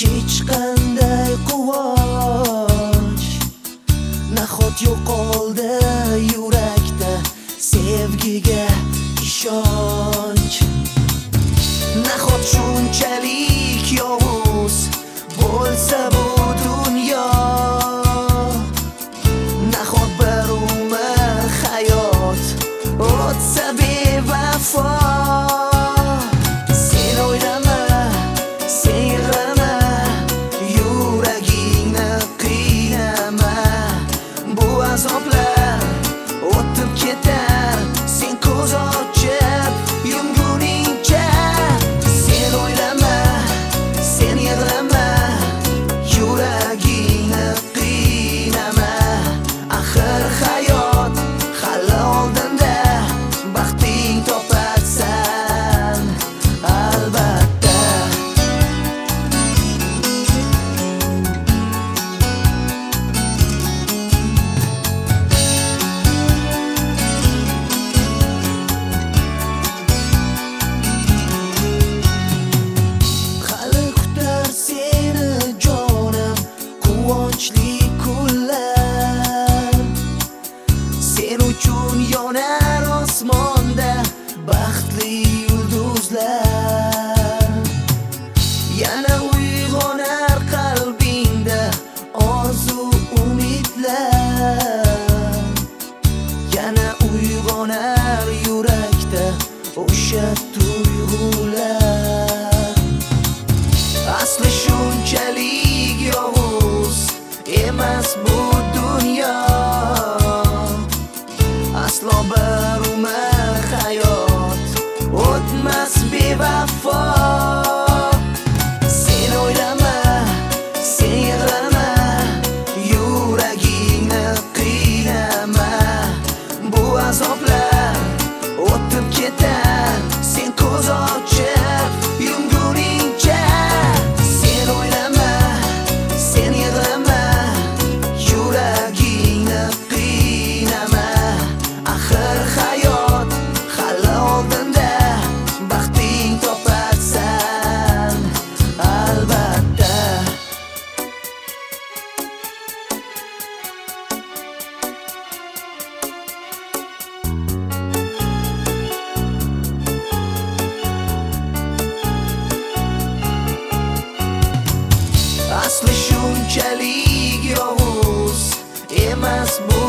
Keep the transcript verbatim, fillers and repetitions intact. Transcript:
hech qanday quvonch. Nahot yo'qoldi yurakda sevgiga ishonch. Nahot shunchalik yovuz bo'lsa bu dunyo. Nahot bir umr hayot o'tsa bevafo. Sen o'ylama, sen yig'lama, yuragingni qiynama. Bu azoblar o'tib ketar, sen ko'z ochib yumguningcha. Sen o'ylama, sen yig'lama, yuragingni qiynama. Axir hayot hali oldinda, baxting topasan albatta. Hali kutar seni jonim quvonchli kunlar. Sen uchun yonar osmonda baxtli yulduzlar. Yana uyg'onar qalbingda orzu umidlar. Yana uyg'onar yurakda o'sha tuyg'ular. Asli shunchalik yovuz emas bu dunyo. Aslo bir umr hayot o'tmas bevafo. Sen o'ylama, sen yig'lama, yuragingni qiynama. Bu azoblar o'tib ketar, sen ko'z ochib yumguningcha. Sen o'ylama, sen yig'lama, yuragingni qiynama. Axir hayot hali oldinda, baxting topasan albatta. Asli shunchalik yovuz emas bu